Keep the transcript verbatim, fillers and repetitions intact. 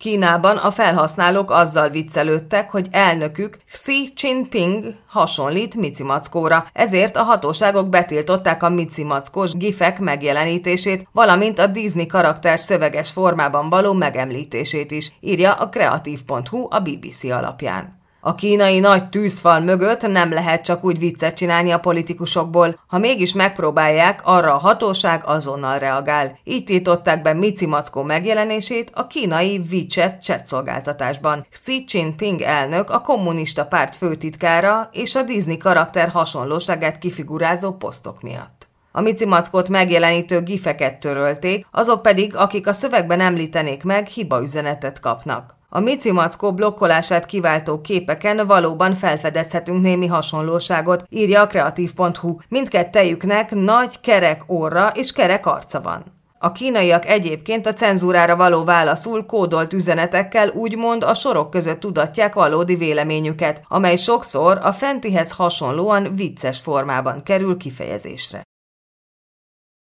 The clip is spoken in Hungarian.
Kínában a felhasználók azzal viccelődtek, hogy elnökük Xi Jinping hasonlít micimackóra, ezért a hatóságok betiltották a micimackós gifek megjelenítését, valamint a Disney karakter szöveges formában való megemlítését is, írja a kreatív pont hu a bé bé cé alapján. A kínai nagy tűzfal mögött nem lehet csak úgy viccet csinálni a politikusokból, ha mégis megpróbálják, arra a hatóság azonnal reagál. Így tiltották be micimackó megjelenését a kínai WeChat chat szolgáltatásban. Xi Jinping elnök, a kommunista párt főtitkára és a Disney karakter hasonlóságát kifigurázó posztok miatt. A micimackót megjelenítő gifeket törölték, azok pedig, akik a szövegben említenék meg, hibaüzenetet kapnak. A micimackó blokkolását kiváltó képeken valóban felfedezhetünk némi hasonlóságot, írja a kreatív pont hu. Mindkettejüknek nagy kerek orra és kerek arca van. A kínaiak egyébként a cenzúrára való válaszul kódolt üzenetekkel úgymond a sorok között tudatják valódi véleményüket, amely sokszor a fentihez hasonlóan vicces formában kerül kifejezésre.